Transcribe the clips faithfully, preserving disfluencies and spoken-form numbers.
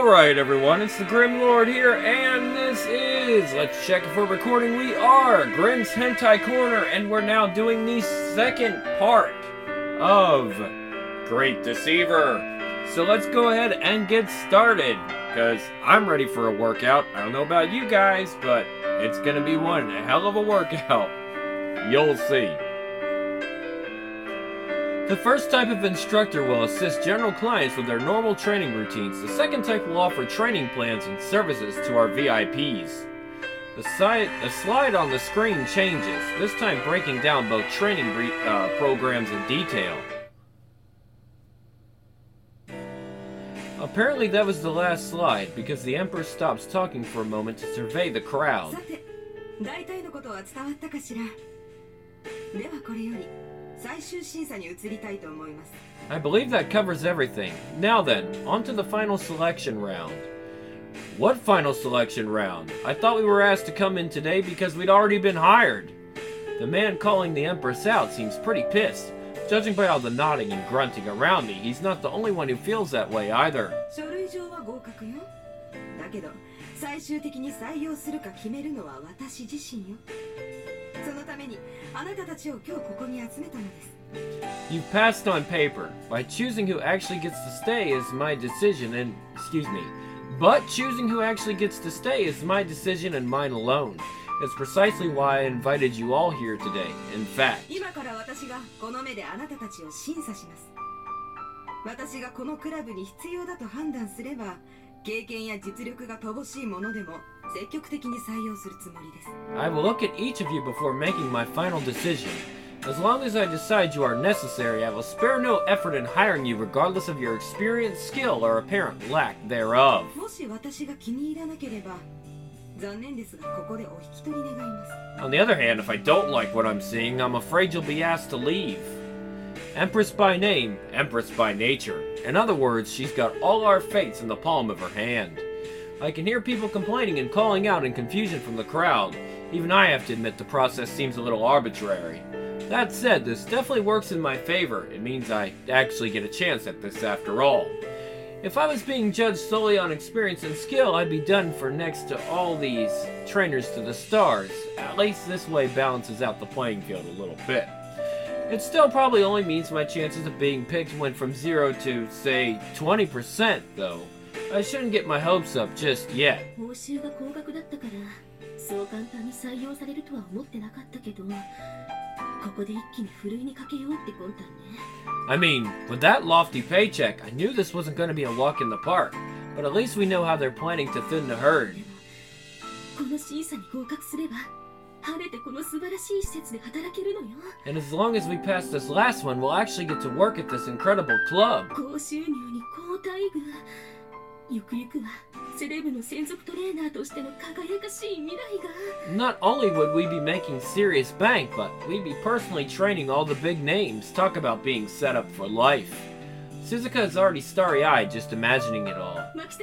Alright everyone, it's the Grim Lord here, and this is, let's check if we're recording, we are, Grim's Hentai Corner, and we're now doing the second part of Great Deceiver. So let's go ahead and get started, because I'm ready for a workout. I don't know about you guys, but it's gonna be one hell of a workout. You'll see. The first type of instructor will assist general clients with their normal training routines. The second type will offer training plans and services to our V I Ps. The, side, the slide on the screen changes, this time breaking down both training uh, programs in detail. Apparently that was the last slide, because the Empress stops talking for a moment to survey the crowd. I believe that covers everything. Now then, on to the final selection round. What final selection round? I thought we were asked to come in today because we'd already been hired. The man calling the Empress out seems pretty pissed. Judging by all the nodding and grunting around me, he's not the only one who feels that way either. You've passed on paper. By choosing who actually gets to stay is my decision and... excuse me. But choosing who actually gets to stay is my decision and mine alone. It's precisely why I invited you all here today. In fact... I will look at each of you before making my final decision. As long as I decide you are necessary, I will spare no effort in hiring you regardless of your experience, skill, or apparent lack thereof. On the other hand, if I don't like what I'm seeing, I'm afraid you'll be asked to leave. Empress by name, Empress by nature. In other words, she's got all our fates in the palm of her hand. I can hear people complaining and calling out in confusion from the crowd. Even I have to admit the process seems a little arbitrary. That said, this definitely works in my favor. It means I actually get a chance at this after all. If I was being judged solely on experience and skill, I'd be done for next to all these trainers to the stars. At least this way balances out the playing field a little bit. It still probably only means my chances of being picked went from zero to, say, twenty percent, though. I shouldn't get my hopes up just yet. I mean, with that lofty paycheck, I knew this wasn't going to be a walk in the park. But at least we know how they're planning to thin the herd. And as long as we pass this last one, we'll actually get to work at this incredible club. Not only would we be making serious bank, but we'd be personally training all the big names. Talk about being set up for life. Suzuka is already starry-eyed just imagining it all.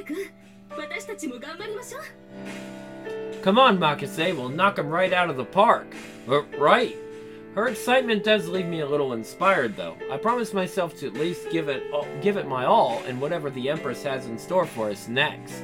Come on, Makise, we'll knock him right out of the park. R- right. Her excitement does leave me a little inspired, though. I promised myself to at least give it all, give it my all in whatever the Empress has in store for us next.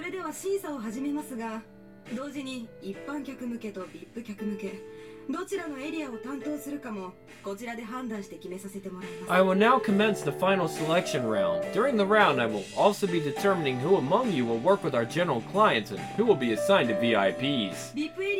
I will now commence the final selection round. During the round, I will also be determining who among you will work with our general clients and who will be assigned to V I Ps.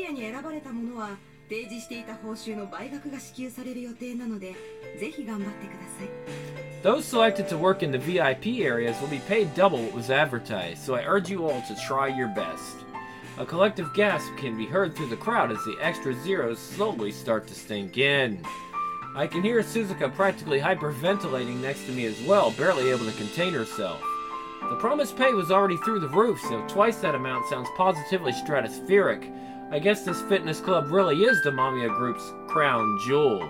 Those selected to work in the V I P areas will be paid double what was advertised, so I urge you all to try your best. A collective gasp can be heard through the crowd as the extra zeros slowly start to sink in. I can hear Suzuka practically hyperventilating next to me as well, barely able to contain herself. The promised pay was already through the roof, so twice that amount sounds positively stratospheric. I guess this fitness club really is the Mamiya Group's crown jewel.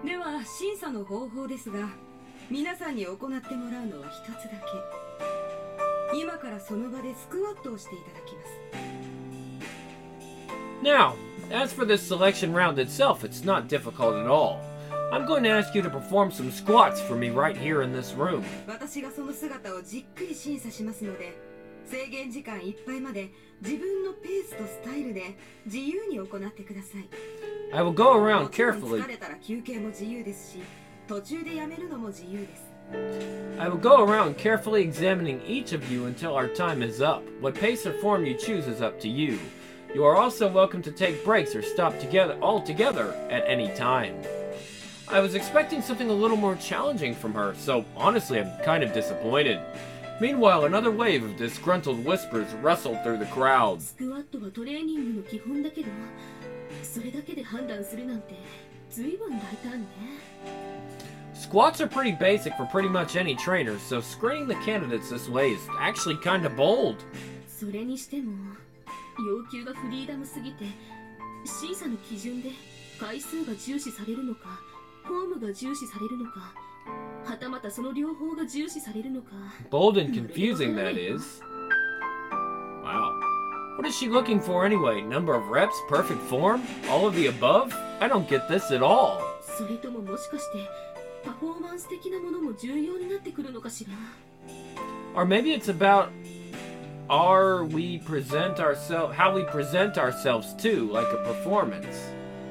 Now, as for this selection round itself, it's not difficult at all. I'm going to ask you to perform some squats for me right here in this room. 制限時間いっぱいまで自分のペースとスタイルで自由に行ってください。 I will go も around ちろん carefully. 疲れたら休憩も自由ですし、途中でやめるのも自由です。 I will go around carefully examining each of you until our time is up. What pace or form you choose is up to you. You are also welcome to take breaks or stop together altogether at any time. I was expecting something a little more challenging from her, so honestly I'm kind of disappointed. Meanwhile, another wave of disgruntled whispers rustled through the crowd. スクワットはトレーニングの基本だけど、それだけで判断するなんて随分大胆ね。 Squats are pretty basic for pretty much any trainer, so screening the candidates this way is actually kind of bold. それにしても要求がフリーダムすぎて、審査の基準で回数が重視されるのか、フォームが重視されるのか、はたまたその両方が重視されるのか。 Bold and confusing, that is. Wow. What is she looking for anyway? Number of reps? Perfect form? All of the above? I don't get this at all. それとももしかしてパフォーマンス的なものも重要になってくるのかしら。 Or maybe it's about are we present ourselves, how we present ourselves too, like a performance.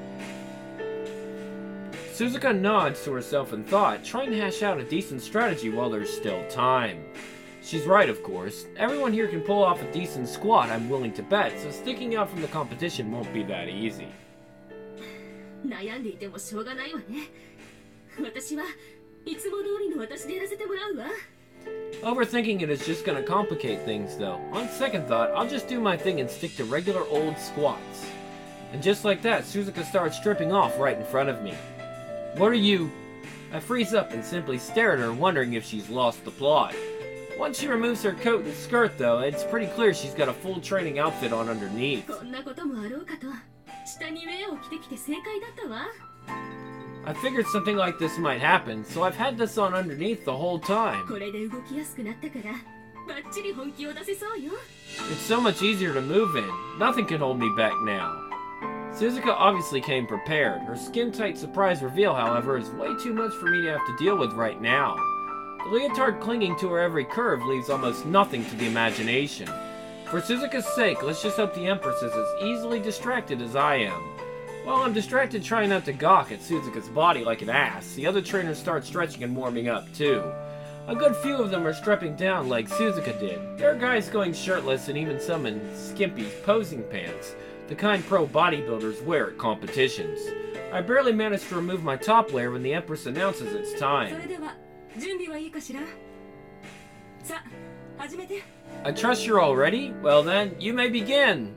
Suzuka nods to herself in thought, trying to hash out a decent strategy while there's still time. She's right, of course. Everyone here can pull off a decent squat, I'm willing to bet, so sticking out from the competition won't be that easy. 悩んでいてもしょうがないわね。私はいつも通りの私でやらせてもらうわ。 Overthinking it is just gonna complicate things, though. On second thought, I'll just do my thing and stick to regular old squats. And just like that, Suzuka starts stripping off right in front of me. What are you? I freeze up and simply stare at her, wondering if she's lost the plot. Once she removes her coat and skirt, though, it's pretty clear she's got a full training outfit on underneath. こんなこともあろうかと、下にウェアを着てきて正解だったわ。 I figured something like this might happen, so I've had this on underneath the whole time. これで動きやすくなったから、バッチリ本気を出せそうよ。 It's so much easier to move in. Nothing can hold me back now. Suzuka obviously came prepared. Her skin-tight surprise reveal, however, is way too much for me to have to deal with right now. The leotard clinging to her every curve leaves almost nothing to the imagination. For Suzuka's sake, let's just hope the Empress is as easily distracted as I am. While I'm distracted trying not to gawk at Suzuka's body like an ass, the other trainers start stretching and warming up too. A good few of them are stripping down like Suzuka did. There are guys going shirtless and even some in skimpy posing pants, the kind pro bodybuilders wear at competitions. I barely managed to remove my top layer when the Empress announces it's そ time. れでは準備はいいかしら。さあ、始めて。 I trust you're all ready? Well then, you may begin!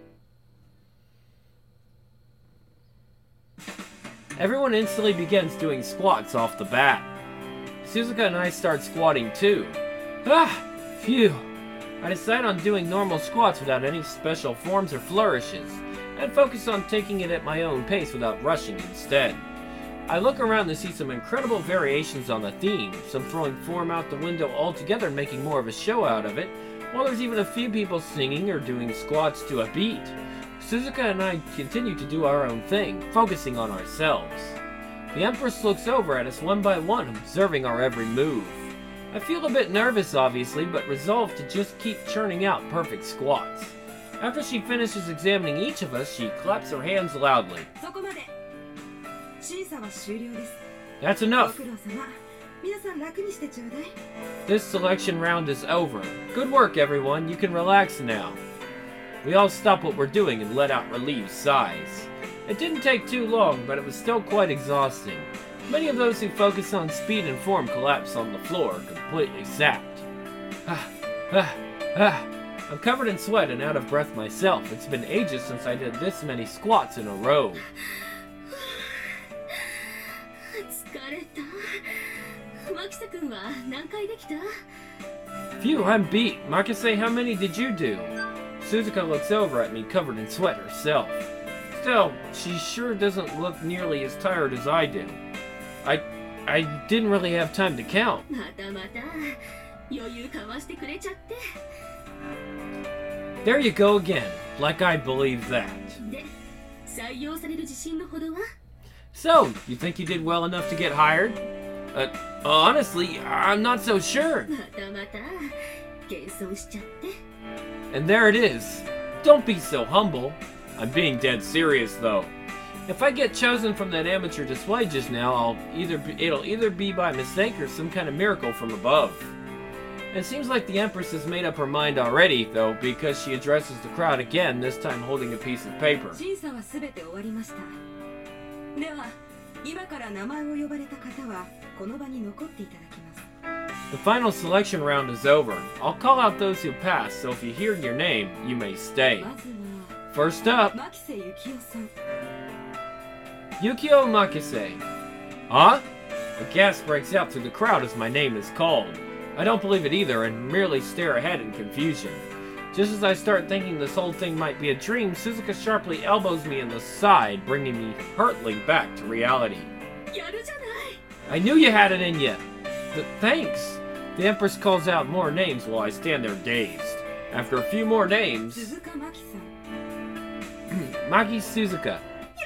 Everyone instantly begins doing squats off the bat. Suzuka and I start squatting too. Ah! Phew! I decide on doing normal squats without any special forms or flourishes, and focus on taking it at my own pace without rushing instead. I look around to see some incredible variations on the theme, some throwing form out the window altogether and making more of a show out of it, while there's even a few people singing or doing squats to a beat. Suzuka and I continue to do our own thing, focusing on ourselves. The Empress looks over at us one by one, observing our every move. I feel a bit nervous, obviously, but resolved to just keep churning out perfect squats. After she finishes examining each of us, she claps her hands loudly. そこまで。審査は終了です。 That's ご enough. 苦労様。皆さん楽にしてちょうだい。 This selection round is over. Good work, everyone. You can relax now. We all stop what we're doing and let out relieved sighs. It didn't take too long, but it was still quite exhausting. Many of those who focus on speed and form collapse on the floor, completely sapped. Ah, ah, ah. I'm covered in sweat and out of breath myself. It's been ages since I did this many squats in a row. 疲れた。マキサ君は何回できた？ Phew, I'm beat. Makise, how many did you do? Suzuka looks over at me, covered in sweat herself. Still, she sure doesn't look nearly as tired as I do. I... I didn't really have time to count. またまた余裕かわしてくれちゃって。 There you go again. Like I believe that. で、採用される自信のほどは？ So, you think you did well enough to get hired? Uh, honestly, I'm not so sure. またまた謙遜しちゃって。 And there it is. Don't be so humble. I'm being dead serious, though. If I get chosen from that amateur display just now, I'll either be, it'll either be by mistake or some kind of miracle from above. It seems like the Empress has made up her mind already, though, because she addresses the crowd again, this time holding a piece of paper. 審査はすべて終わりました。では、今から名前を呼ばれた方はこの場に残っていただきます。 The final selection round is over. I'll call out those who pass, so if you hear your name, you may stay. まずは First up, 牧瀬幸雄さん。 Yukio Makise. Huh? A gasp breaks out through the crowd as my name is called. I don't believe it either and merely stare ahead in confusion. Just as I start thinking this whole thing might be a dream, Suzuka sharply elbows me in the side, bringing me hurtling back to reality. やるじゃない。 I knew you had it in you. Th- thanks. The Empress calls out more names while I stand there dazed. After a few more names, 鈴鹿真希さん。 Maki Suzuka.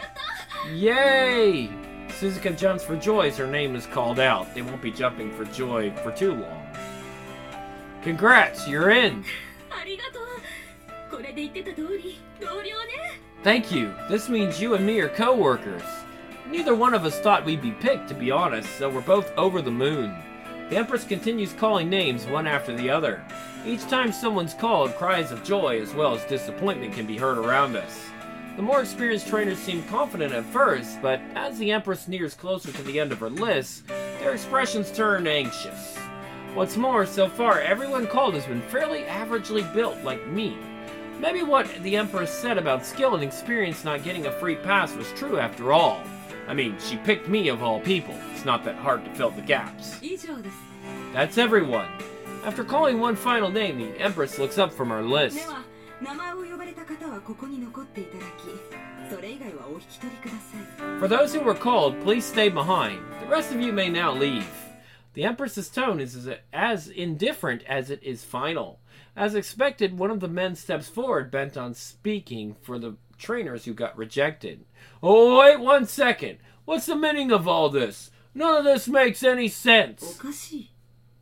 Yay! Suzuka jumps for joy as her name is called out. They won't be jumping for joy for too long. Congrats, you're in! ありがとう。これで言ってた通り、同僚ね。 Thank you. This means you and me are co-workers. Neither one of us thought we'd be picked, to be honest, so we're both over the moon. The Empress continues calling names one after the other. Each time someone's called, cries of joy as well as disappointment can be heard around us. The more experienced trainers seem confident at first, but as the Empress nears closer to the end of her list, their expressions turn anxious. What's more, so far everyone called has been fairly averagely built like me. Maybe what the Empress said about skill and experience not getting a free pass was true after all. I mean, she picked me of all people. It's not that hard to fill the gaps. 以上です。 That's everyone. After calling one final name, the Empress looks up from her で list. は、名前を呼ばれた方はここに残っていただき、それ以外はお引き取りください。 For those who were called, please stay behind. The rest of you may now leave. The Empress's tone is as, as indifferent as it is final. As expected, one of the men steps forward, bent on speaking for the trainers who got rejected. Oh, wait one second. What's the meaning of all this? None of this makes any お sense. かしい。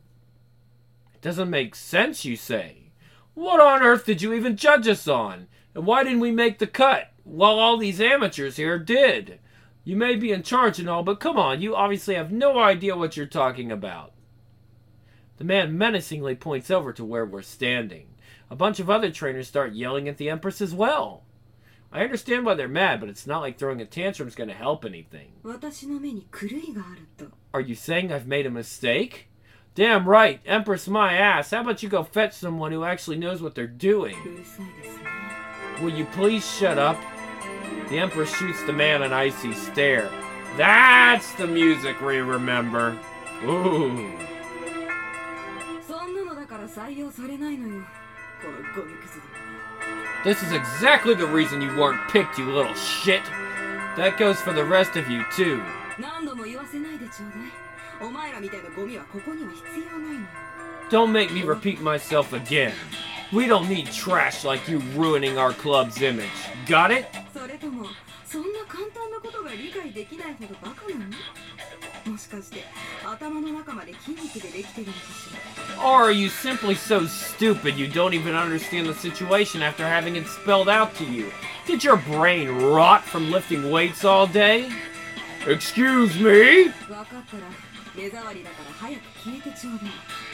It doesn't make sense, you say. What on earth did you even judge us on? And why didn't we make the cut? While all these amateurs here did. You may be in charge and all, but come on, you obviously have no idea what you're talking about. The man menacingly points over to where we're standing. A bunch of other trainers start yelling at the Empress as well. I understand why they're mad, but it's not like throwing a tantrum is going to help anything. 私の目に狂いがあると。 Are you saying I've made a mistake? Damn right, Empress my ass. How about you go fetch someone who actually knows what they're doing? うるさいですね。 Will you please shut up? The Empress shoots the man an icy stare. That's the music we remember. Ooh. そんなのだから採用されないのよ。このゴミくずども。 This is exactly the reason you weren't picked, you little shit. That goes for the rest of you, too. 何度も言わせないでちょうだい。お前らみたいなゴミはここには必要ないのよ。 Don't make me repeat myself again. We don't need trash like you ruining our club's image. Got it? それとも、そんな簡単なことが理解できないほどバカなの？もしかして頭の中まで筋肉でできてるのかしら。 Or are you simply so stupid you don't even understand the situation after having it spelled out to you? Did your brain rot from lifting weights all day? Excuse me? 分かったら目障りだから早く消えてちょうだい。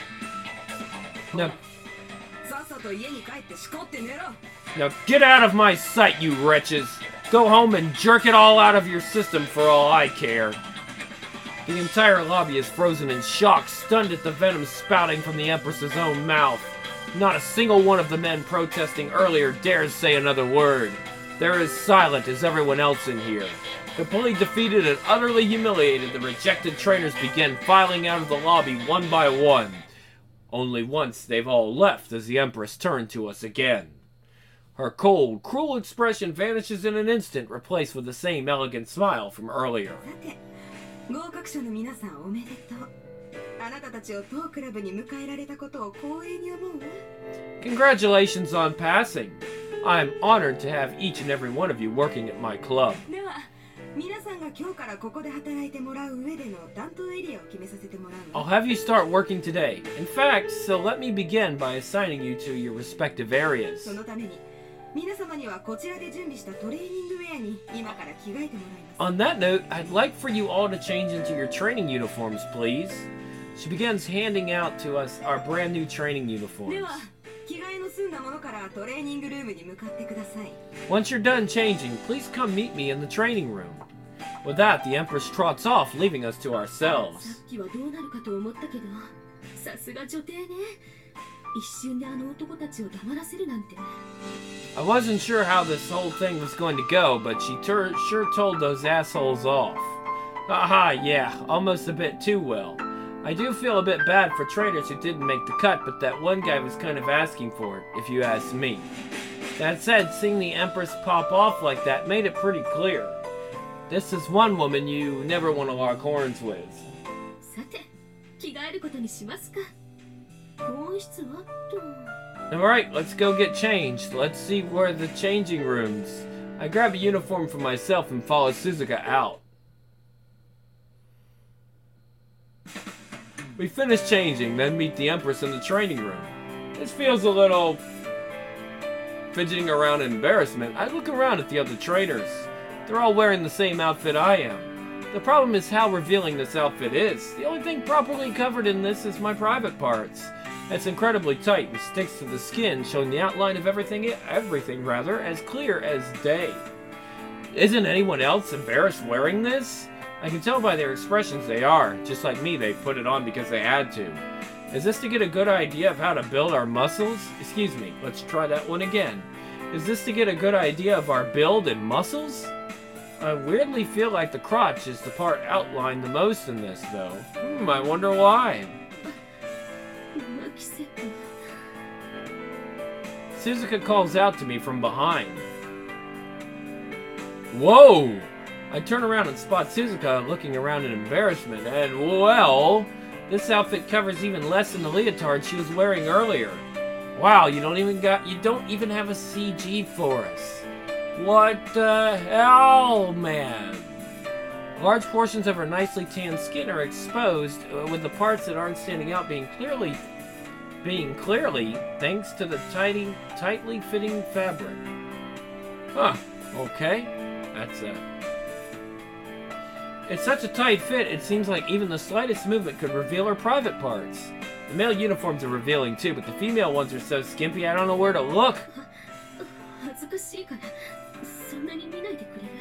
Now, さっさと家に帰ってしこって寝ろ。 now get out of my sight, you wretches! Go home and jerk it all out of your system for all I care. The entire lobby is frozen in shock, stunned at the venom spouting from the Empress's own mouth. Not a single one of the men protesting earlier dares say another word. They're as silent as everyone else in here. Completely defeated and utterly humiliated, the rejected trainers begin filing out of the lobby one by one. Only once they've all left as the Empress turned to us again. Her cold, cruel expression vanishes in an instant, replaced with the same elegant smile from earlier. さて、合格者の皆さんおめでとう。あなたたちを当クラブに迎えられたことを光栄に思うわ。 Congratulations on passing. I'm honored to have each and every one of you working at my club. では、皆さんが今日からここで働いてもらう上での担当エリアを決めさせてもらう I'll わ。 have you start working today. In fact, so let me begin by assigning you to your respective areas. そのために皆様にはこちらで準備したトレーニングウェアに今から着替えてもらいます。 On that note, I'd like for you all to change into your training uniforms, please. She begins handing out to us our brand new training で uniforms. は着替えの済んだものからトレーニングルームに向かってください。 Once you're done changing, please come meet me in the training room. With that, the Empress trots off, leaving us to さ ourselves. っきはどうなるかと思ったけど、さすが女帝ね。一瞬であの男たちを黙らせるなんて。 I wasn't sure how this whole thing was going to go, but she tur- sure told those assholes off. Haha, yeah, almost a bit too well. I do feel a bit bad for trainers who didn't make the cut, but that one guy was kind of asking for it, if you ask me. That said, seeing the Empress pop off like that made it pretty clear. This is one woman you never want to lock horns with. さて、着替えることにしますか。更衣室はと。 Alright, let's go get changed. Let's see where the changing rooms. I grab a uniform for myself and follow Suzuka out. We finish changing, then meet the Empress in the training room. This feels a little... Fidgeting around in embarrassment, I look around at the other trainers. They're all wearing the same outfit I am. The problem is how revealing this outfit is. The only thing properly covered in this is my private parts. It's incredibly tight and sticks to the skin, showing the outline of everything, everything rather, as clear as day. Isn't anyone else embarrassed wearing this? I can tell by their expressions they are. Just like me, they put it on because they had to. Is this to get a good idea of how to build our muscles? Excuse me, let's try that one again. Is this to get a good idea of our build and muscles? I weirdly feel like the crotch is the part outlined the most in this, though. Hmm, I wonder why. マキセと。 Suzuka calls out to me from behind. Whoa! I turn around and spot Suzuka looking around in embarrassment, and well, this outfit covers even less than the leotard she was wearing earlier. Wow, you don't even got you don't even have a C G for us. What the hell, man? Large portions of her nicely tanned skin are exposed, uh, with the parts that aren't standing out being clearly being clearly thanks to the tidy, tightly fitting fabric. Huh, okay. That's uh It's such a tight fit, it seems like even the slightest movement could reveal her private parts. The male uniforms are revealing too, but the female ones are so skimpy I don't know where to look. 恥ずかしいから、そんなに見ないでくれる。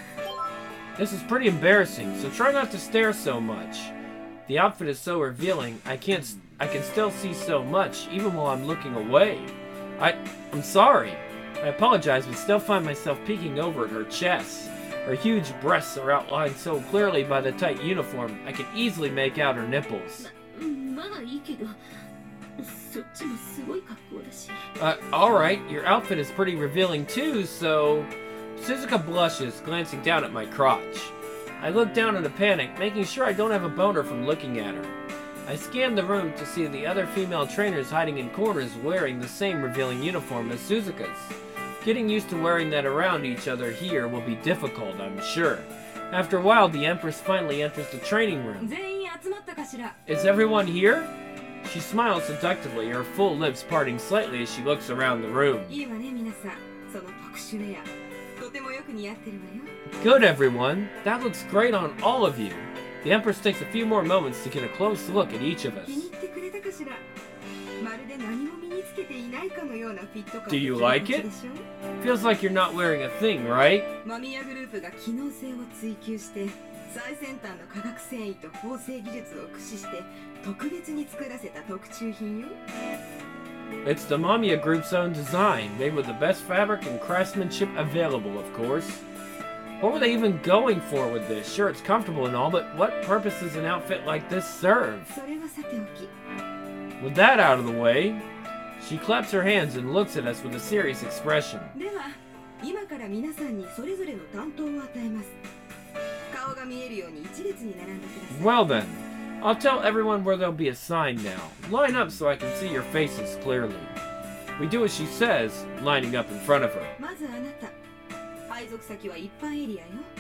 This is pretty embarrassing, so try not to stare so much. The outfit is so revealing, I can't, I can still see so much, even while I'm looking away. I, I'm sorry. I apologize, but still find myself peeking over at her chest. Her huge breasts are outlined so clearly by the tight uniform, I can easily make out her nipples. まあいいけど、そっちもすごい格好だし。 Uh, alright, your outfit is pretty revealing too, so... Suzuka blushes, glancing down at my crotch. I look down in a panic, making sure I don't have a boner from looking at her. I scan the room to see the other female trainers hiding in corners wearing the same revealing uniform as Suzuka's. Getting used to wearing that around each other here will be difficult, I'm sure. After a while, the Empress finally enters the training room. 全員集まったかしら。 Is everyone here? She smiles seductively, her full lips parting slightly as she looks around the room. いいわね皆さん。その特殊レア。とてもよく似合ってるわよ。 Good, everyone. That looks great on all of you. The Empress takes a few more moments to get a close look at each of us. 気に入ってくれたかしら。まるで何も身につけていないかのようなフィット感。 Do you like it? でしょ？ Feels like you're not wearing a thing, right? マミヤグループが機能性を追求して最先端の化学繊維と縫製技術を駆使して特別に作らせた特注品よ。 It's the Mamiya Group's own design, made with the best fabric and craftsmanship available, of course. What were they even going for with this? Sure, it's comfortable and all, but what purpose does an outfit like this serve? それはさておき。 With that out of the way, she claps her hands and looks at us with a serious expression. では今から皆さんにそれぞれの担当を与えます。顔が見えるように一列に並んでください。 Well then, I'll tell everyone where they'll be assigned now. Line up so I can see your faces clearly. We do as she says, lining up in front of her. まずあなた。配属先は一般エリアよ。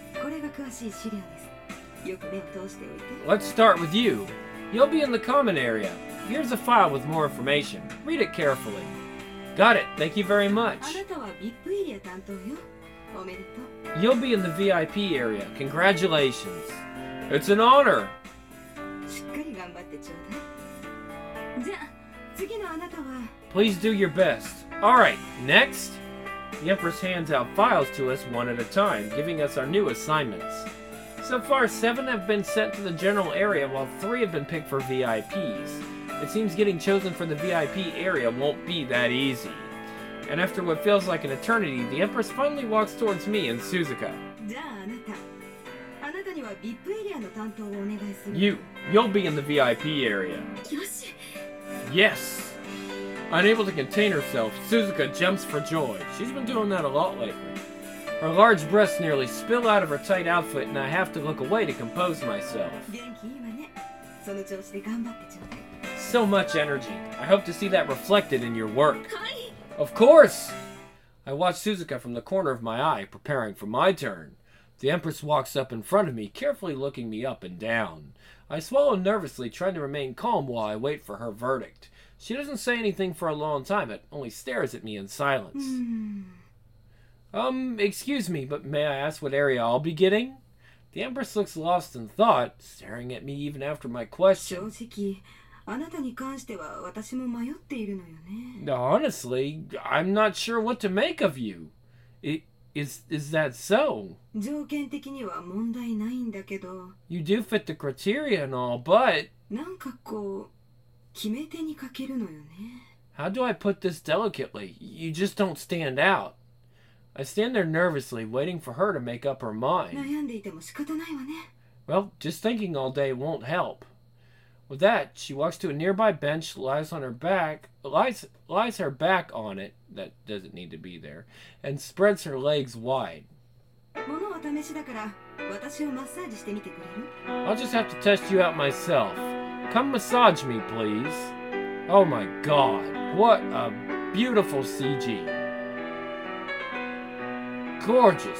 これが詳しい資料です。よく目を通しておいて。 Let's start with you. You'll be in the common area. Here's a file with more information. Read it carefully. Got it. Thank you very あ much. なたは ブイアイピー エリア担当よ。おめでとう。 You'll be in the V I P area. Congratulations. It's an honor. しっかり頑張ってちょうだい。じゃあ次のあなたは Please do your best. Alright, next. The Empress hands out files to us one at a time, giving us our new assignments. So far, seven have been sent to the general area, while three have been picked for V I Ps. It seems getting chosen for the V I P area won't be that easy. And after what feels like an eternity, the Empress finally walks towards me and Suzuka. じゃああなたあなたには ブイアイピー エリアの担当をお願いする。 You, you'll be in the V I P area. よし Yes! Unable to contain herself, Suzuka jumps for joy. She's been doing that a lot lately. Her large breasts nearly spill out of her tight outfit, and I have to look away to compose myself. 元気いいわね。その調子で頑張ってちょうだい。 So much energy. I hope to see that reflected in your work. はい Of course! I watch Suzuka from the corner of my eye, preparing for my turn. The Empress walks up in front of me, carefully looking me up and down. I swallow nervously, trying to remain calm while I wait for her verdict. She doesn't say anything for a long time, but only stares at me in silence. Um, excuse me, but may I ask what area I'll be getting? The Empress looks lost in thought, staring at me even after my 正 question. 直あなたに関しては私も迷っているのよね。 Honestly, I'm not sure what to make of you. I, is, is that so? 条件的には問題ないんだけど、 You do fit the criteria and all, but なんかこう決め手に欠けるのよね。 how do I put this delicately? You just don't stand out. I stand there nervously, waiting for her to make up her mind. 悩んでいても仕方ないわね。 Well, just thinking all day won't help. With that, she walks to a nearby bench, lies on her back, lies, lies her back on it, that doesn't need to be there, and spreads her legs wide. ものは試しだから私をマッサージしてみてくれる？ I'll just have to test you out myself. Come massage me, please. Oh my god, what a beautiful C G. Gorgeous.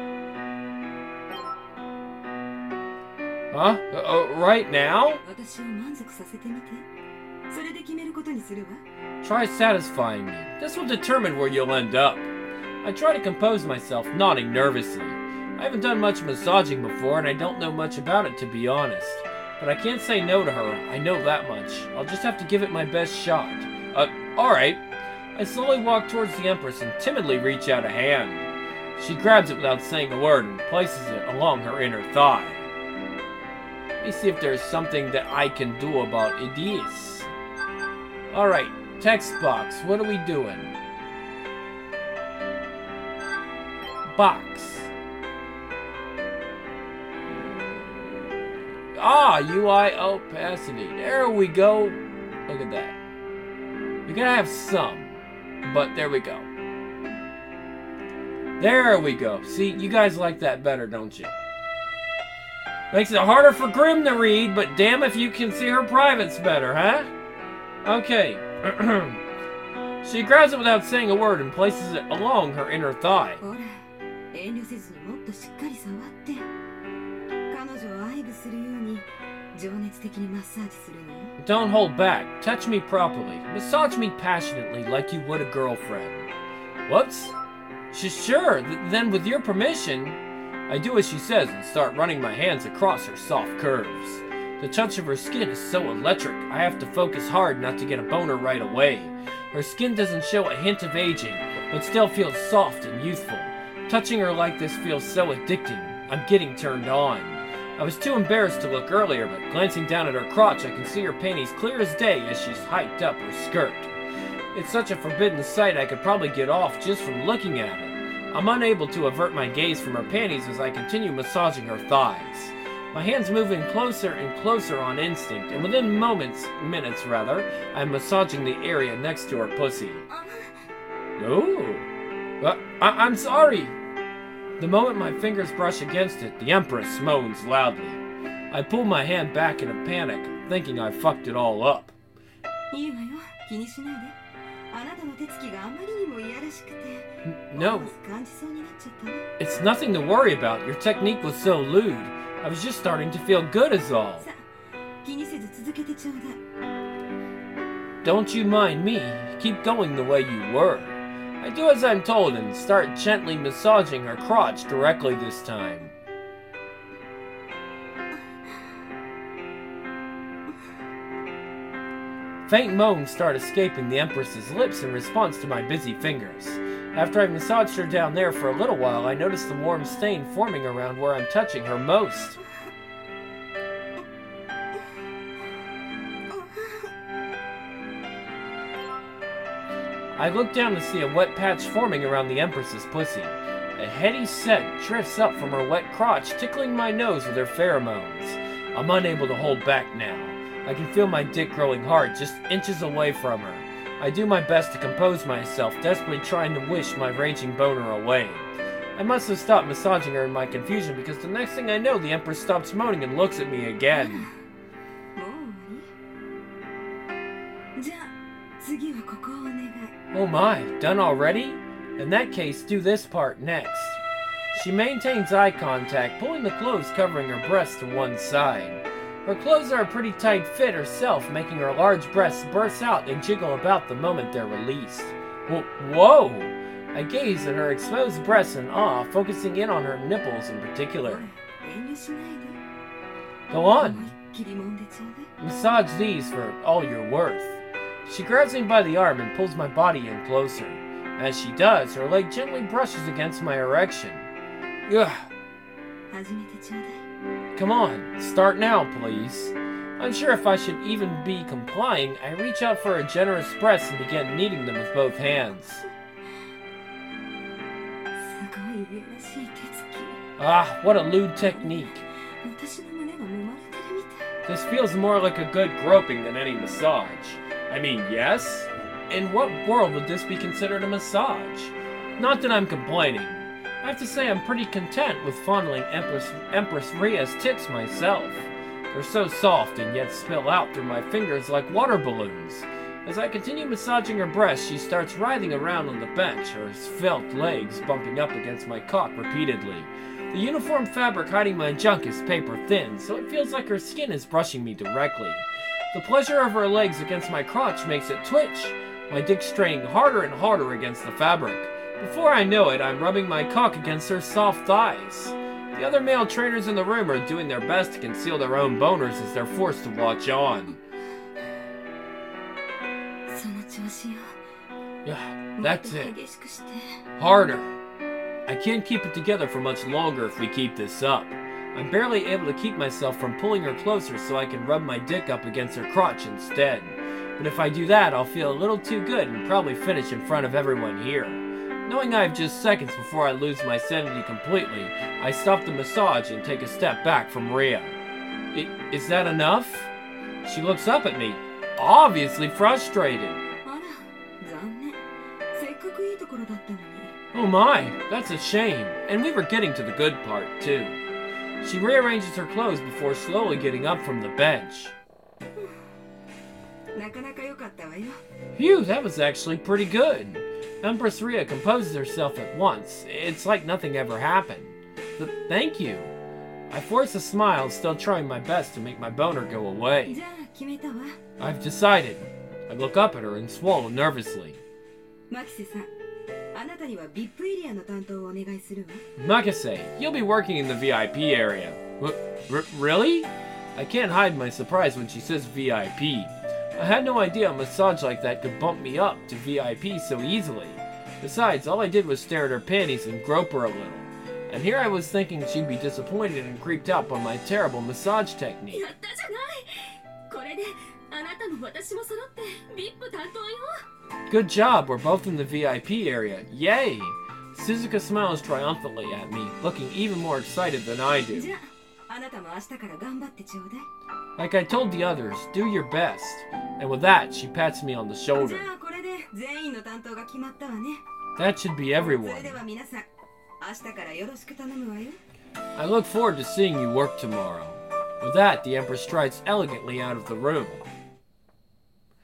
Huh? Uh, right now? 私を満足させてみて。それで決めることにするわ。 Try satisfying me. This will determine where you'll end up. I try to compose myself, nodding nervously. I haven't done much massaging before, and I don't know much about it, to be honest. But I can't say no to her, I know that much. I'll just have to give it my best shot. Uh, alright. I slowly walk towards the Empress and timidly reach out a hand. She grabs it without saying a word and places it along her inner thigh. Let me see if there's something that I can do about this. Alright, text box, what are we doing? Box. Ah, U I opacity. There we go. Look at that. We gotta have some, but there we go. There we go. See, you guys like that better, don't you? Makes it harder for Grim to read, but damn if you can see her privates better, huh? Okay. She grabs it without saying a word and places it along her inner thigh. ほら、遠慮せずにもっとしっかり触って。彼女を愛撫するように情熱的にマッサージするのよ。 Don't hold back. Touch me properly. Massage me passionately like you would a girlfriend. Whoops. She's sure. Th then with your permission, I do as she says and start running my hands across her soft curves. The touch of her skin is so electric, I have to focus hard not to get a boner right away. Her skin doesn't show a hint of aging, but still feels soft and youthful. Touching her like this feels so addicting. I'm getting turned on. I was too embarrassed to look earlier, but glancing down at her crotch, I can see her panties clear as day as she's hiked up her skirt. It's such a forbidden sight I could probably get off just from looking at it. I'm unable to avert my gaze from her panties as I continue massaging her thighs. My hands moving closer and closer on instinct, and within moments, minutes rather, I'm massaging the area next to her pussy. Ooh. Uh, I I'm sorry. The moment my fingers brush against it, the Empress moans loudly. I pull my hand back in a panic, thinking I fucked it all up. いいわよ、気にしないで。 あなたの手つきがあまりにもいやらしくて No, 感じそうになっちゃったわ it's nothing to worry about. Your technique was so lewd. I was just starting to feel good is all. さあ気にせず続けてちょうだい Don't you mind me. Keep going the way you were. I do as I'm told and start gently massaging her crotch directly this time. Faint moans start escaping the Empress's lips in response to my busy fingers. After I massaged her down there for a little while, I noticed the warm stain forming around where I'm touching her most. I look down to see a wet patch forming around the Empress's pussy. A heady scent drifts up from her wet crotch, tickling my nose with her pheromones. I'm unable to hold back now. I can feel my dick growing hard just inches away from her. I do my best to compose myself, desperately trying to wish my raging boner away. I must have stopped massaging her in my confusion because the next thing I know, the Empress stops moaning and looks at me again. もう終わりじゃあ次はここをお願い Oh my, done already? In that case, do this part next. She maintains eye contact, pulling the clothes covering her breasts to one side. Her clothes are a pretty tight fit herself, making her large breasts burst out and jiggle about the moment they're released. Wh- Whoa! I gaze at her exposed breasts in awe, focusing in on her nipples in particular. 遠慮しないで Go 思 on, いっきり揉んでちょうだい massage these for all you're worth. She grabs me by the arm and pulls my body in closer. As she does, her leg gently brushes against my erection. Ugh. 始めてちょうだい Come on, start now, please. Unsure if I should even be complying, I reach out for her generous breasts and begin kneading them with both hands. すごいいやらしい手つき Ah, what a lewd technique. 私の胸が揉まれてるみたい This feels more like a good groping than any massage. I mean, yes? In what world would this be considered a massage? Not that I'm complaining. I have to say I'm pretty content with fondling Empress, Empress Rhea's tits myself. They're so soft and yet spill out through my fingers like water balloons. As I continue massaging her breast, she starts writhing around on the bench, her svelte legs bumping up against my cock repeatedly. The uniform fabric hiding my junk is paper thin, so it feels like her skin is brushing me directly. The pleasure of her legs against my crotch makes it twitch, my dick straining harder and harder against the fabric. Before I know it, I'm rubbing my cock against her soft thighs. The other male trainers in the room are doing their best to conceal their own boners as they're forced to watch on. その調子よ Yeah, もっ that's と it. 激しくして Harder. I can't keep it together for much longer if we keep this up. I'm barely able to keep myself from pulling her closer so I can rub my dick up against her crotch instead. But if I do that, I'll feel a little too good and probably finish in front of everyone here. Knowing I have just seconds before I lose my sanity completely, I stop the massage and take a step back from Rhea. I- is that enough? She looks up at me, obviously frustrated. あら残念せっかくいいところだったのに Oh my, that's a shame. And we were getting to the good part, too. She rearranges her clothes before slowly getting up from the bench. なかなか良かったわよ Phew, that was actually pretty good. Empress Rhea composes herself at once. It's like nothing ever happened. Th- thank you. I force a smile, still trying my best to make my boner go away. じゃあ決めたわ I've decided. I look up at her and swallow nervously. マキセさんあなたには ブイアイピー エリアの担当をお願いするわ Makase, you'll be working in the V I P area. Wh- r- really? I can't hide my surprise when she says V I P. I had no idea a massage like that could bump me up to V I P so easily. Besides, all I did was stare at her panties and grope her a little. And here I was thinking she'd be disappointed and creeped out by my terrible massage technique. やったじゃないこれであなたも私も揃って ブイアイピー 担当よ Good job, we're both in the V I P area. Yay! Suzuka smiles triumphantly at me, looking even more excited than I じ do. ゃああなたも明日から頑張ってちょうだい Like I told the others, do your best. And with that, she pats me on the じゃ shoulder. あこれで全員の担当が決まったわね That should be それ everyone. では皆さん明日からよろしく頼むわよ I look forward to seeing you work tomorrow. With that, the Empress strides elegantly out of the room.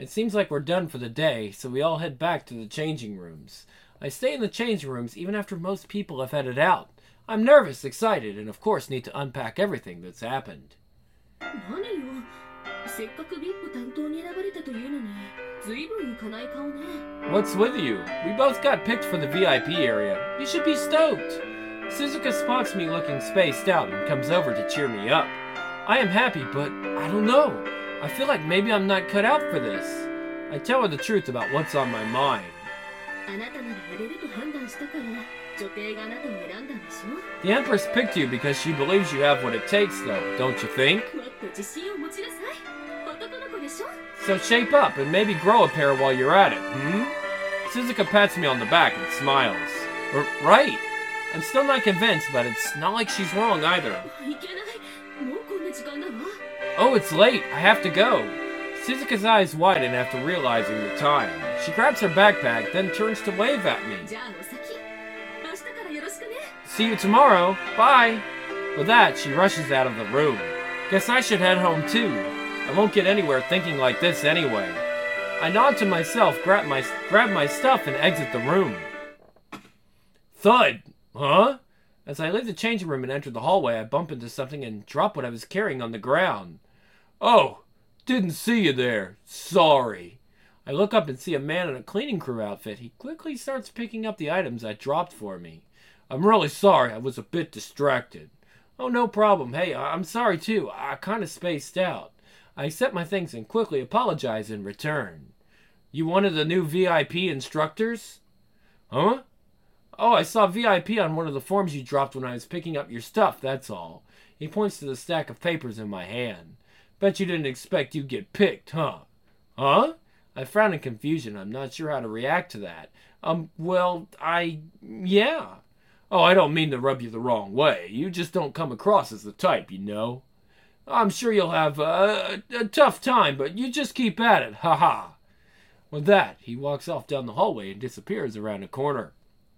It seems like we're done for the day, so we all head back to the changing rooms. I stay in the changing rooms even after most people have headed out. I'm nervous, excited, and of course need to unpack everything that's happened. 何よ、せっかく ブイアイピー 担当に選ばれたというのに、ずいぶん浮かない顔ね。 What's with you? We both got picked for the V I P area. You should be stoked. Suzuka spots me looking spaced out and comes over to cheer me up. I am happy, but I don't know. I feel like maybe I'm not cut out for this. I tell her the truth about what's on my mind. あなたならやれると判断したから、女帝があなたを選んだんでしょ。 The Empress picked you because she believes you have what it takes, though, don't you think? もっと自信を持ちなさい。男の子でしょ。 So shape up and maybe grow a pair while you're at it, hmm? Suzuka pats me on the back and smiles. R- right. I'm still not convinced, but it's not like she's wrong either. いけない。もうこんな時間だわ。 Oh, it's late. I have to go. Suzuka's eyes widen after realizing the time. She grabs her backpack, then turns to wave at me. じゃあお先。明日からよろしくね。 See you tomorrow. Bye. With that, she rushes out of the room. Guess I should head home too. I won't get anywhere thinking like this anyway. I nod to myself, grab my, grab my stuff, and exit the room. Thud. Huh? As I leave the changing room and enter the hallway, I bump into something and drop what I was carrying on the ground. Oh, didn't see you there. Sorry. I look up and see a man in a cleaning crew outfit. He quickly starts picking up the items I dropped for me. I'm really sorry. I was a bit distracted. Oh, no problem. Hey, I'm sorry too. I kind of spaced out. I accept my things and quickly apologize in return. You wanted the new V I P instructors? Huh? Oh, I saw V I P on one of the forms you dropped when I was picking up your stuff, that's all. He points to the stack of papers in my hand. Bet you didn't expect you'd get picked, huh? Huh? I frown in confusion. I'm not sure how to react to that. Um, well, I... yeah. Oh, I don't mean to rub you the wrong way. You just don't come across as the type, you know. I'm sure you'll have uh, a, a tough time, but you just keep at it, ha-ha. With that, he walks off down the hallway and disappears around a corner.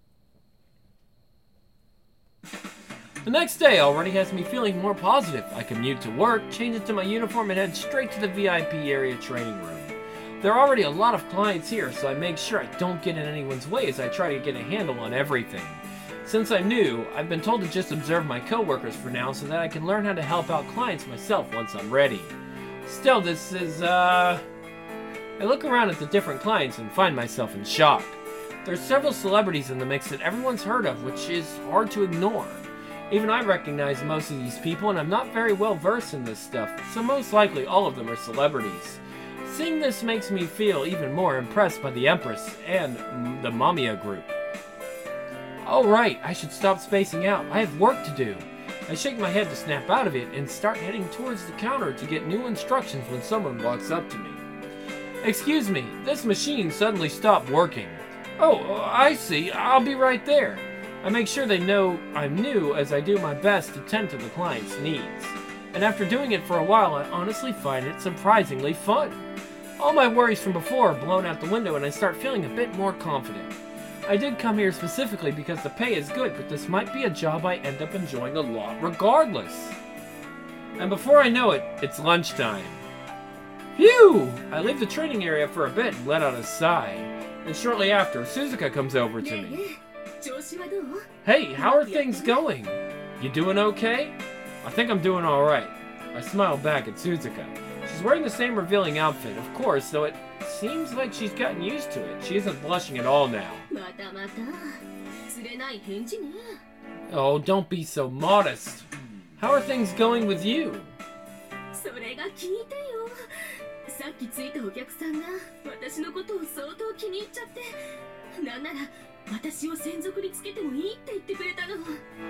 The next day already has me feeling more positive. I commute to work, change into my uniform, and head straight to the V I P area training room. There are already a lot of clients here, so I make sure I don't get in anyone's way as I try to get a handle on everything. Since I'm new, I've been told to just observe my coworkers for now so that I can learn how to help out clients myself once I'm ready. Still, this is, uh... I look around at the different clients and find myself in shock. There's several celebrities in the mix that everyone's heard of, which is hard to ignore. Even I recognize most of these people, and I'm not very well versed in this stuff, so most likely all of them are celebrities. Seeing this makes me feel even more impressed by the Empress and the Mamiya group. Oh right, I should stop spacing out. I have work to do. I shake my head to snap out of it and start heading towards the counter to get new instructions when someone walks up to me. Excuse me, this machine suddenly stopped working. Oh, I see. I'll be right there. I make sure they know I'm new as I do my best to tend to the client's needs. And after doing it for a while, I honestly find it surprisingly fun. All my worries from before are blown out the window and I start feeling a bit more confident. I did come here specifically because the pay is good, but this might be a job I end up enjoying a lot regardless. And before I know it, it's lunchtime. Phew! I leave the training area for a bit and let out a sigh. And shortly after, Suzuka comes over to me. Hey, how are things going? You doing okay? I think I'm doing alright. I smile back at Suzuka. She's wearing the same revealing outfit, of course, though it seems like she's gotten used to it. She isn't blushing at all now. Oh, don't be so modest. How are things going with you? それが聞いてよ。さっき着いたお客さんが私のことを相当気に入っちゃって、なんなら私を専属につけてもいいって言ってくれたの。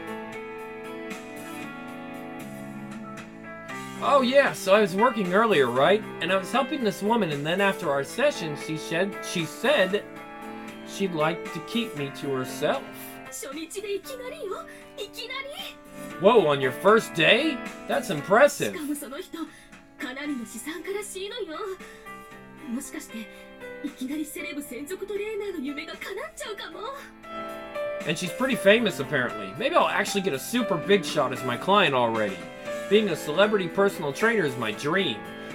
Oh yeah, so I was working earlier, right? And I was helping this woman, and then after our session, she said she said she'd like to keep me to herself. 初日でいきなりよ。いきなり。 Whoa, on your first day? That's impressive. しかもその人、かなりの資産家らしいのよ。もしかしていきなりセレブ専属トレーナーの夢が叶っちゃうかも。 And she's pretty famous apparently. Maybe I'll actually get a super big shot as my client already. Being a celebrity personal trainer is my dream.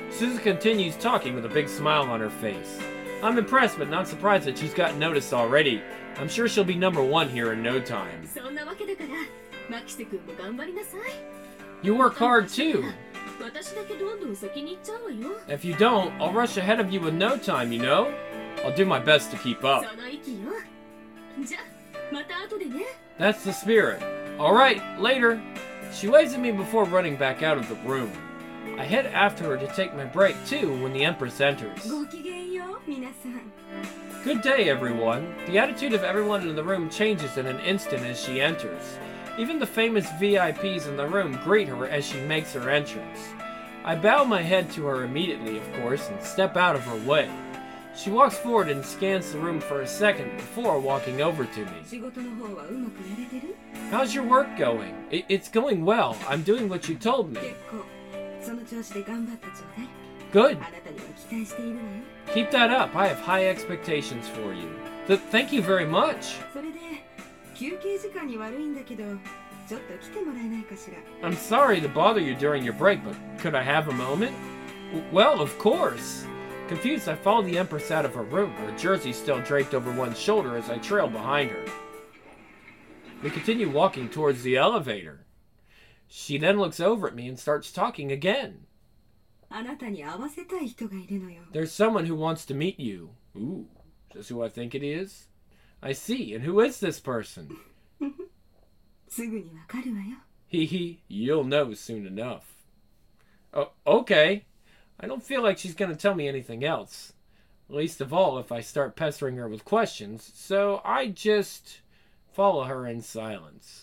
Susan continues talking with a big smile on her face. I'm impressed but not surprised that she's gotten noticed already. I'm sure she'll be number one here in no time. そんなわけだからマキセ君も頑張りなさい You work hard too. 私だけどんどん先に行っちゃうわよ If you don't, I'll rush ahead of you in no time, you know? I'll do my best to keep up. その息よじゃまた後でね That's the spirit. Alright, later. She waves at me before running back out of the room. I head after her to take my break too when the Empress enters. ごきげんよう皆さん Good day, everyone. The attitude of everyone in the room changes in an instant as she enters. Even the famous V I Ps in the room greet her as she makes her entrance. I bow my head to her immediately, of course, and step out of her way. She walks forward and scans the room for a second before walking over to me. 仕事の方はうまくやれてる How's your work going? It, it's going well. I'm doing what you told me. 結構その調子で頑張ってちょうだい Good. あなたには期待しているわよ Keep that up. I have high expectations for you. Th- thank you very much. それで休憩時間に悪いんだけどちょっと来てもらえないかしら I'm sorry to bother you during your break, but could I have a moment? W- Well, of course. Confused, I follow the Empress out of her room, her jersey still draped over one shoulder as I trail behind her. We continue walking towards the elevator. She then looks over at me and starts talking again. あなたに会わせたい人がいるのよ There's someone who wants to meet you. Ooh, is this who I think it is? I see, and who is this person? すぐにわかるわよ Hee hee, you'll know soon enough. Oh, okay. I don't feel like she's gonna tell me anything else. Least of all if I start pestering her with questions, so I just follow her in silence.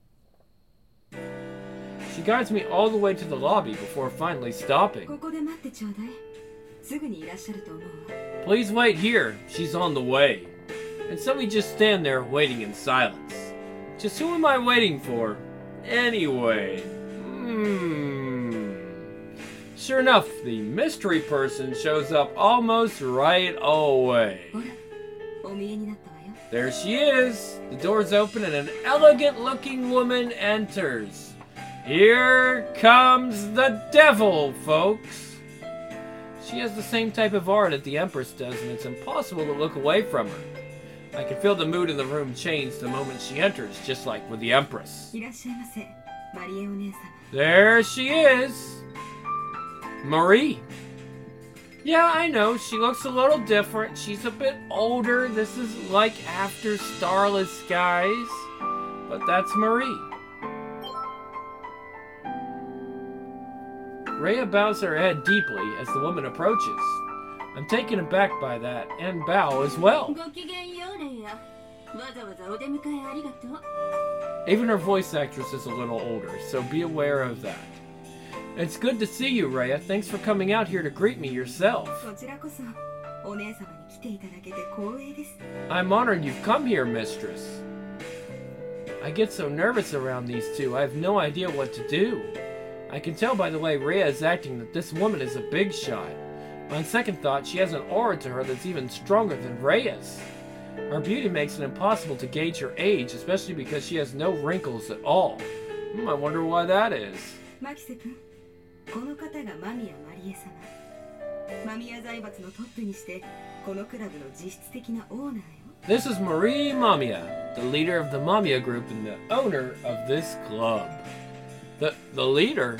She guides me all the way to the lobby before finally stopping. ここで待ってちょうだいすぐにいらっしゃると思うわ Please wait here. She's on the way. And so we just stand there waiting in silence. Just who am I waiting for? Anyway. Hmm. Sure enough, the mystery person shows up almost right away. ほらお見えになったわよ There she is. The doors open and an elegant-looking woman enters. Here comes the devil, folks. She has the same type of aura that the Empress does, and it's impossible to look away from her. I can feel the mood in the room change the moment she enters, just like with the Empress. いらっしゃいませマリエお姉様 There she is. Marie. Yeah, I know, she looks a little different. She's a bit older. This is like after Starless Skies. But that's Marie. Rhea bows her head deeply as the woman approaches. I'm taken aback by that, and bow as well. ごきげんようレイヤわざわざお出迎えありがとう Even her voice actress is a little older, so be aware of that. It's good to see you, Rhea. Thanks for coming out here to greet me yourself. こちらこそお姉様に来ていただけて光栄です I'm honored you've come here, mistress. I get so nervous around these two, I have no idea what to do. I can tell by the way Rhea is acting that this woman is a big shot. On second thought, she has an aura to her that's even stronger than Rhea's. Her beauty makes it impossible to gauge her age, especially because she has no wrinkles at all. Hmm, I wonder why that is. マキセ君この方が間宮マリエ様間宮財閥のトップにしてこのクラブの実質的なオーナーよ This is Marie Mamiya, the leader of the Mamiya group and the owner of this club. The the leader?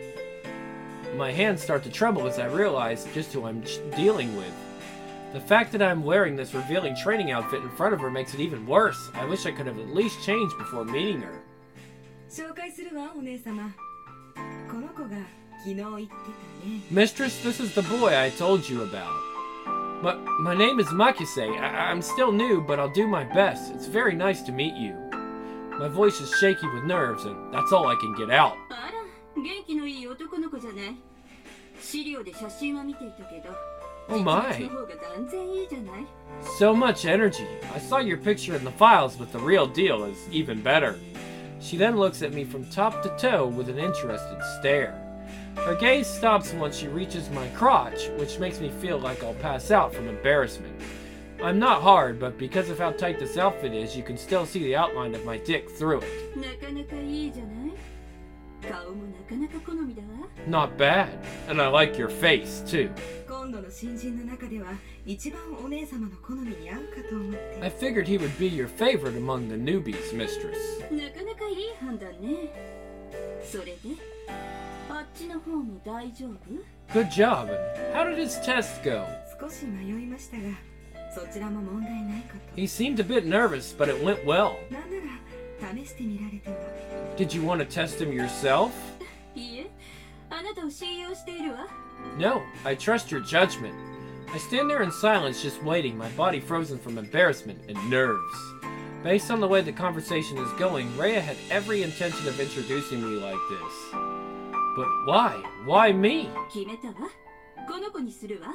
My hands start to tremble as I realize just who I'm dealing with. The fact that I'm wearing this revealing training outfit in front of her makes it even worse. I wish I could have at least changed before meeting her. 紹介するわお姉様この子が昨日言ってたね Mistress, this is the boy I told you about. My, my name is Makise. I, I'm still new, but I'll do my best. It's very nice to meet you. My voice is shaky with nerves, and that's all I can get out. あら元気のいい男の子じゃない資料で写真は見ていたけど Oh my. 実物の方が断然いいじゃない So much energy. I saw your picture in the files, but the real deal is even better. She then looks at me from top to toe with an interested stare. Her gaze stops once she reaches my crotch, which makes me feel like I'll pass out from embarrassment. I'm not hard, but because of how tight this outfit is, you can still see the outline of my dick through it. なかなかいいじゃない顔もなかなか好みだわ。 Not bad. And I like your face, too. 今度の新人の中では一番お姉様の好みに合うかと思って。 I figured he would be your favorite among the newbies, mistress. なかなかいい判断ね。それであっちの方も大丈夫？ Good job. And how did his test go? 少し迷いましたが、そちらも問題ないかと。 He seemed a bit nervous, but it went well. なんなら試してみられては。 Did you want to test him yourself? いいえ、あなたを信用しているわ。 No, I trust your judgment. I stand there in silence, just waiting, my body frozen from embarrassment and nerves. Based on the way the conversation is going, Rhea had every intention of introducing me like this. But why? Why me? 決めたわ。この子にするわ。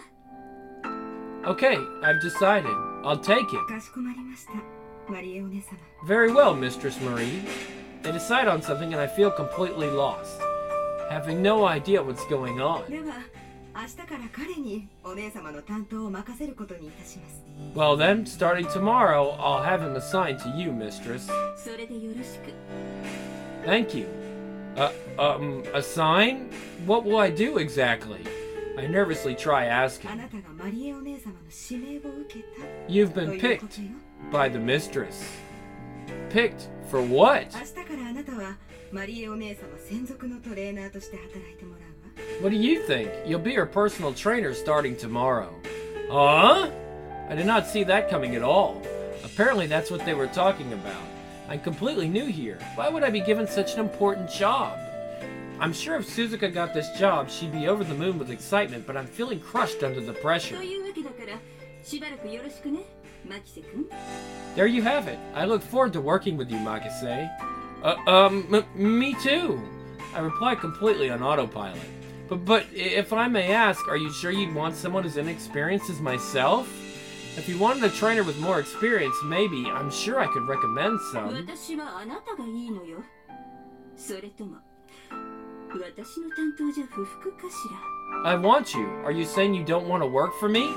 Okay, I've decided. I'll take it. かしこまりました、マリエお姉様。 Very well, Mistress Marie. I decide on something and I feel completely lost, having no idea what's going on. では、明日から彼にお姉様の担当を任せることにいたします。 Well then, starting tomorrow, I'll have him assigned to you, Mistress. それでよろしく。 Thank you. Uh, um, assign? What will I do exactly? I nervously try あ asking. なたがマリエお姉様の指名を受けた You've と been いうこ picked とよ。 by the mistress. Picked for what? 明日からあなたはマリエお姉様専属のトレーナーとして働いてもらうわ。 What do you think? You'll be her personal trainer starting tomorrow. Huh? I did not see that coming at all. Apparently that's what they were talking about. I'm completely new here. Why would I be given such an important job? I'm sure if Suzuka got this job, she'd be over the moon with excitement, but I'm feeling crushed under the pressure. というわけだからしばらくよろしくね、マキセ君。 There you have it. I look forward to working with you, Makise. Uh, um, m- me too. I reply completely on autopilot. But, but if I may ask, are you sure you'd want someone as inexperienced as myself? If you wanted a trainer with more experience, maybe. I'm sure I could recommend some. 私はあなたがいいのよ。それとも私の担当じゃ不服かしら。 I want you. Are you saying you don't want to work for me?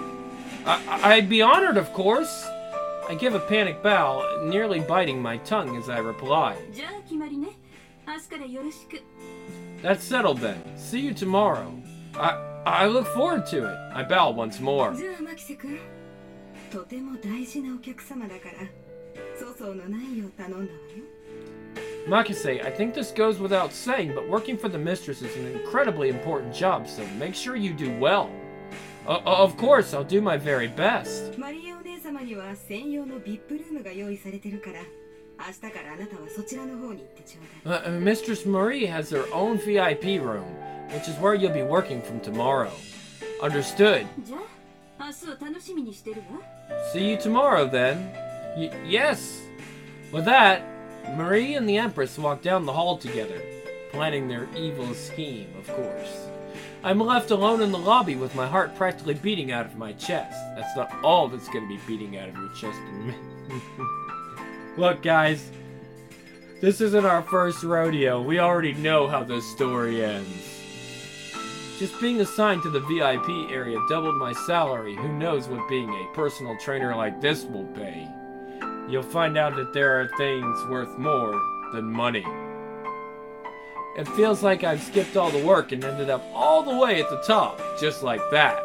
I- I'd be honored, of course. I give a panic bow, nearly biting my tongue as I reply. じゃあ決まりね。明日からよろしく。 That's settled then. See you tomorrow. I I look forward to it. I bow once more. じゃあマキセ君、とても大事なお客様だから粗相のないよう頼んだわよ。 Makise, I think this goes without saying, but working for the mistress is an incredibly important job, so make sure you do well. Uh, of course, I'll do my very best. マリエお姉様には専用の ブイアイピー ルームが用意されてるから、明日からあなたはそちらの方に行ってちょうだい。 Uh, Mistress Marie has her own V I P room, which is where you'll be working from tomorrow. Understood. じゃあ明日を楽しみにしてるわ。 See you tomorrow, then. Y- yes. With that, Marie and the Empress walk down the hall together, planning their evil scheme, of course. I'm left alone in the lobby with my heart practically beating out of my chest. That's not all that's going to be beating out of your chest in a minute. Look, guys, this isn't our first rodeo. We already know how this story ends. Just being assigned to the V I P area doubled my salary. Who knows what being a personal trainer like this will pay? You'll find out that there are things worth more than money. It feels like I've skipped all the work and ended up all the way at the top, just like that.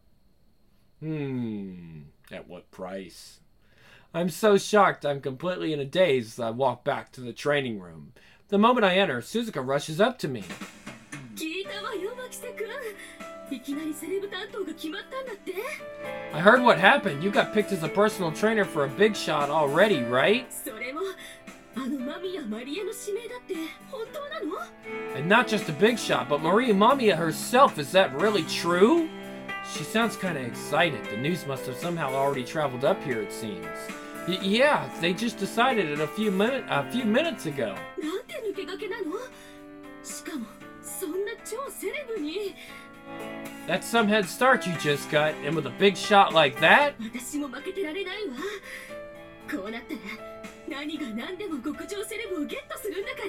Hmm, at what price? I'm so shocked I'm completely in a daze as I walk back to the training room. The moment I enter, Suzuka rushes up to me. 聞いたわよ、マキセ君。いきなりセレブ担当が決まったんだって。 I heard what happened. You got picked as a personal trainer for a big shot already, right? それもあのマミヤ・マリエの指名だって本当なの？ And not just a big shot, but Marie Mamiya herself. Is that really true? She sounds kind of excited. The news must have somehow already traveled up here, it seems. Y- yeah, they just decided it a few minute a few minutes ago. なんて抜け駆けなの？しかもそんな超セレブに。 That's some head start you just got, and with a big shot like that? 私も負けてられないわ。こうなったら何が何でも極上セレブをゲットするんだから。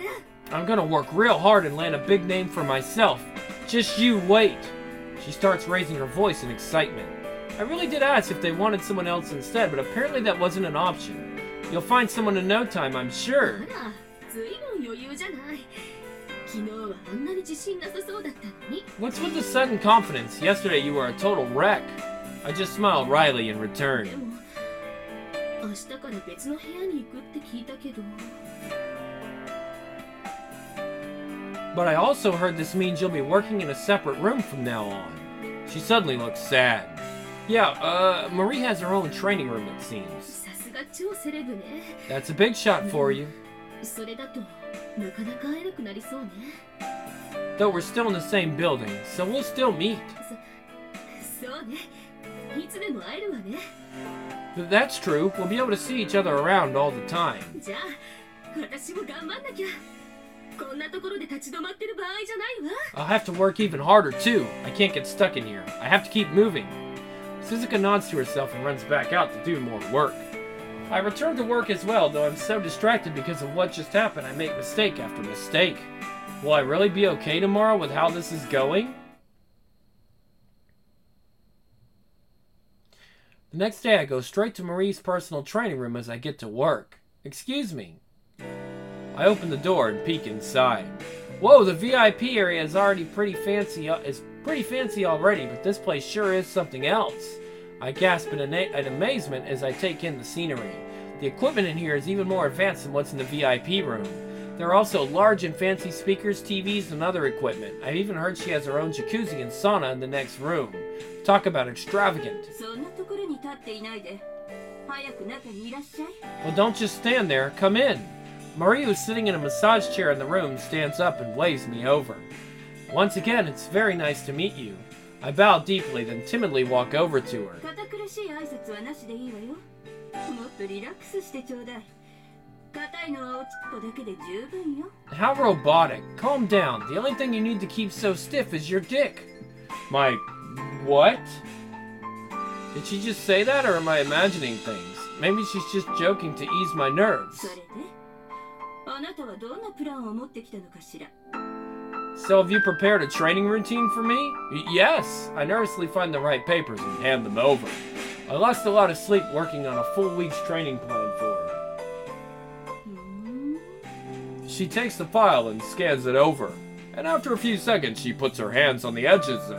I'm gonna work real hard and land a big name for myself. Just you wait. She starts raising her voice in excitement. I really did ask if they wanted someone else instead, but apparently that wasn't an option. You'll find someone in no time, I'm あ sure. ら、ずいぶん余裕じゃない。 昨日はあんなに自信なさそうだったのに。 What's with the sudden confidence? Yesterday you were a total wreck. I just smiled wryly in で return. も明日から別の部屋に行くって聞いたけど。 But I also heard this means you'll be working in a separate room from now on. She suddenly looked sad. Yeah, uh, Marie has her own training room, it seems. さすが超セレブね。 That's a big shot for you. それだとなかなか会えなくなりそうね。 Though we're still in the same building, so we'll still meet. そそうね。いつでも会えるわね。 But that's true. We'll be able to see each other around all the time. じゃあ私も頑張んなきゃ。こんなところで立ち止まってる場合じゃないわ。 I'll have to work even harder, too. I can't get stuck in here. I have to keep moving. Suzuka nods to herself and runs back out to do more work. I return to work as well, though I'm so distracted because of what just happened, I make mistake after mistake. Will I really be okay tomorrow with how this is going? The next day, I go straight to Marie's personal training room as I get to work. Excuse me. I open the door and peek inside. Whoa, the V I P area is already pretty fancy. Uh, is pretty fancy already, but this place sure is something else. I gasp in, ana- in amazement as I take in the scenery. The equipment in here is even more advanced than what's in the V I P room. There are also large and fancy speakers, T Vs, and other equipment. I've even heard she has her own jacuzzi and sauna in the next room. Talk about extravagant. そんなところに立っていないで早く中にいらっしゃい。 Well, don't just stand there. Come in. Marie, who's sitting in a massage chair in the room, stands up and waves me over. Once again, it's very nice to meet you. I bow deeply, then timidly walk over to her. 堅苦しい挨拶はなしでいいわよ。もっとリラックスしてちょうだい。硬いのはおちっぽだけで十分よ。 How robotic. Calm down. The only thing you need to keep so stiff is your dick. My... what? Did she just say that, or am I imagining things? Maybe she's just joking to ease my nerves. それであなたはどんなプランを持ってきたのかしら。 So have you prepared a training routine for me? Y- yes. I nervously find the right papers and hand them over. I lost a lot of sleep working on a full week's training plan for her. うーん She takes the file and scans it over. And after a few seconds, she puts her hands on the edges and...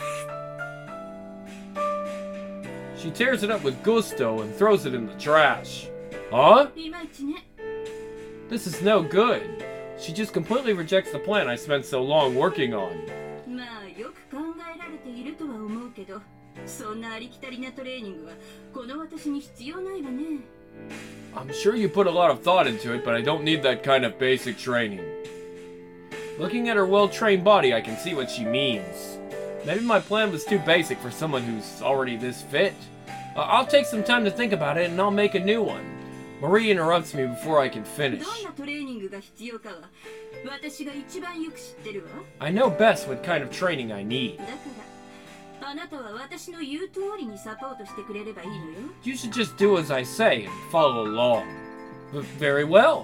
She tears it up with gusto and throws it in the trash. Huh? いまいちね。 This is no good. She just completely rejects the plan I spent so long working on. まあよく考えられているとは思うけど、そんなありきたりなトレーニングはこの私に必要ないわね。 I'm sure you put a lot of thought into it, but I don't need that kind of basic training. Looking at her well-trained body, I can see what she means. Maybe my plan was too basic for someone who's already this fit. Uh, I'll take some time to think about it and I'll make a new one. Marie interrupts me before I can ど finish. んなトレーニングが必要かは私が一番よく知ってるわ。 I know best what kind of training I need. だからあなたは私の言う通りにサポートしてくれればいいのよ。 You should just do as I say and follow along. V- very well.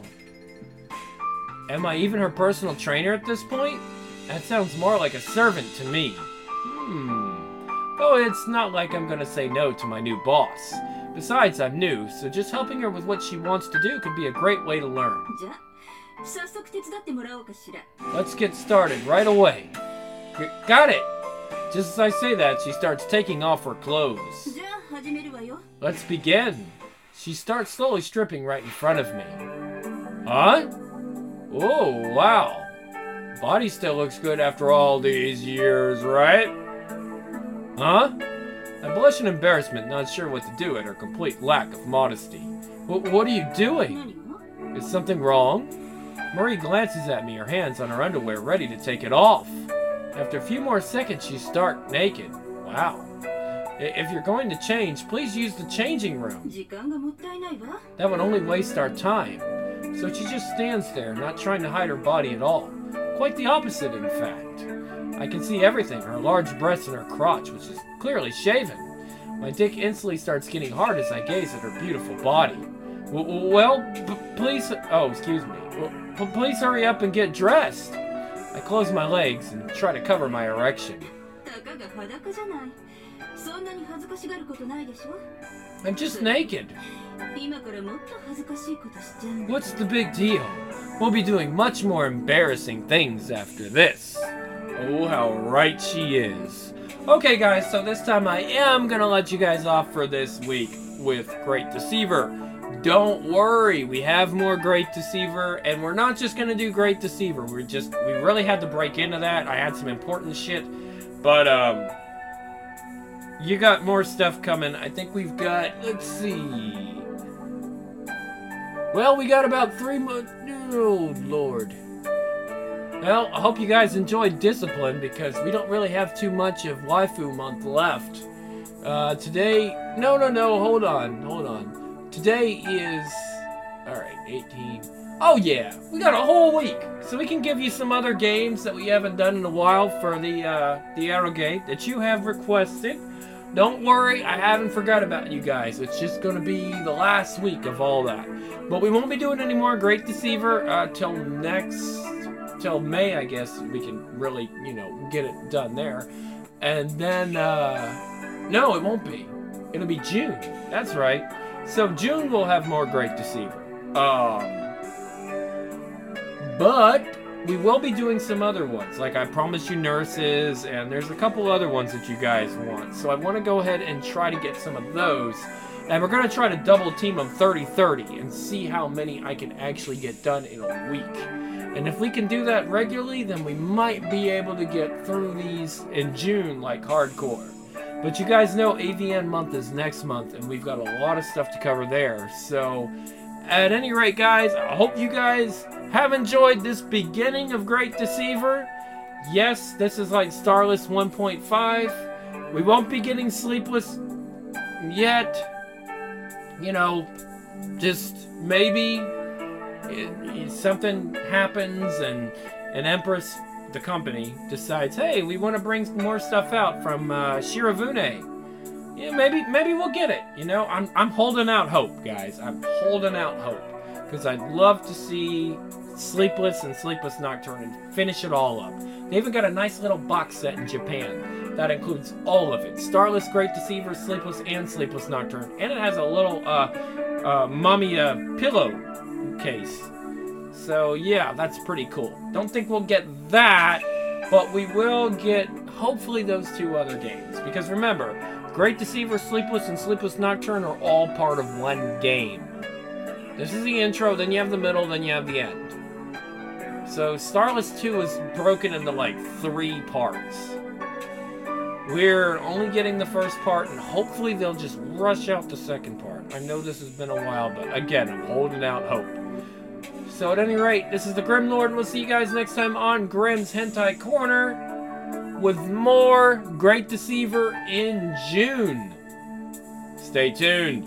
Am I even her personal trainer at this point? That sounds more like a servant to me. Hmm. Oh, it's not like I'm gonna say no to my new boss. Besides, I'm new, so just helping her with what she wants to do could be a great way to learn. じゃあ早速手伝ってもらおうかしら。 Let's get started right away. G- got it! Just as I say that, she starts taking off her clothes. じゃあ始めるわよ。 Let's begin. She starts slowly stripping right in front of me. Huh? Oh, wow. Body still looks good after all these years, right? Huh? I blush in embarrassment, not sure what to do at her complete lack of modesty. W- what are you doing? 何が？ Is something wrong? Marie glances at me, her hands on her underwear, ready to take it off. After a few more seconds, she's stark naked. Wow. I- If you're going to change, please use the changing room. 時間がもったいないわ。 That would only waste our time. So she just stands there, not trying to hide her body at all. Quite the opposite, in fact. I can see everything, her large breasts and her crotch, which is clearly shaven. My dick instantly starts getting hard as I gaze at her beautiful body. W- w- well, p- please... Oh, excuse me. W- p- please hurry up and get dressed. I close my legs and try to cover my erection. たかが裸じゃない。そんなに恥ずかしがることないでしょ。 I'm just naked. 今からもっと恥ずかしいことしちゃうの。 What's the big deal? We'll be doing much more embarrassing things after this. Oh, how right she is. Okay, guys, so this time I am gonna let you guys off for this week with Great Deceiver. Don't worry, we have more Great Deceiver, and we're not just gonna do Great Deceiver. We're just, we really had to break into that. I had some important shit, but, um, you got more stuff coming. I think we've got, let's see. Well, we got about three months. Oh, Lord. Well, I hope you guys enjoyed Discipline, because we don't really have too much of Waifu Month left. Uh, today... No, no, no, hold on, hold on. Today is... Alright, eighteen. Oh, yeah, we got a whole week. So we can give you some other games that we haven't done in a while for the, uh, the Arrowgate that you have requested. Don't worry, I haven't forgot about you guys. It's just going to be the last week of all that. But we won't be doing any more Great Deceiver uh, till next... till May, I guess. We can really, you know, get it done there. And then, uh... no, it won't be. It'll be June. That's right. So June we'll have more Great Deceiver. Um... But... we will be doing some other ones, like I Promise You Nurses, and there's a couple other ones that you guys want. So I want to go ahead and try to get some of those. And we're going to try to double team them thirty thirty and see how many I can actually get done in a week. And if we can do that regularly, then we might be able to get through these in June like hardcore. But you guys know A V N month is next month, and we've got a lot of stuff to cover there. So, at any rate, guys, I hope you guys have enjoyed this beginning of Great Deceiver. Yes, this is like Starless one point five. We won't be getting Sleepless yet. You know, just maybe it, it, something happens and an Empress, the company, decides, hey, we want to bring more stuff out from uh, Shirafune. Yeah, maybe maybe we'll get it. You know, I'm I'm holding out hope, guys. I'm holding out hope because I'd love to see Sleepless and Sleepless Nocturne and finish it all up. They even got a nice little box set in Japan that includes all of it: Starless, Great Deceiver, Sleepless, and Sleepless Nocturne, and it has a little uh, uh, Mamiya pillow case. So yeah, that's pretty cool. Don't think we'll get that, but we will get hopefully those two other games, because remember, Great Deceiver, Sleepless, and Sleepless Nocturne are all part of one game. This is the intro, then you have the middle, then you have the end. So Starless two is broken into like three parts. We're only getting the first part, and hopefully they'll just rush out the second part. I know this has been a while, but again, I'm holding out hope. So at any rate, this is the Grim Lord, and we'll see you guys next time on Grim's Hentai Corner with more Great Deceiver in June. Stay tuned.